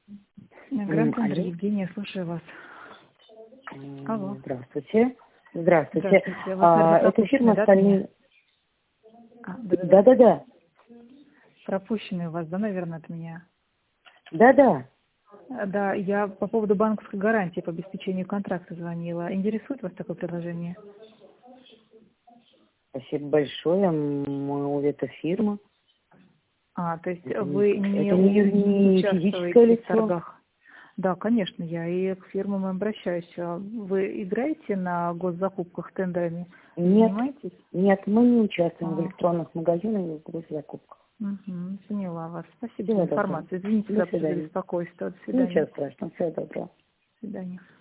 Гранд-центр, Алло. Евгения, слушаю вас. Алло. Здравствуйте. Здравствуйте. Здравствуйте. Вас, наверное, Это фирма пропущенный, да, от «Стальные». меня? Да-да-да. Да-да-да. Пропущенный у вас, да, наверное, от меня? Да-да. Да, я по поводу банковской гарантии по обеспечению контракта звонила. Интересует вас такое предложение? Спасибо большое. Это фирма. То есть Это вы не не физическое участвуете в лицо. торгах? Да, конечно, я и к фирмам обращаюсь. Вы играете на госзакупках тендерами? Нет. Занимаетесь? Нет, мы не участвуем в электронных магазинах и в госзакупках. Поняла вас. Спасибо за Всего доброго. информацию. Извините До за свидания. беспокойство. До Ничего свидания. страшного. Всего доброго. До свидания.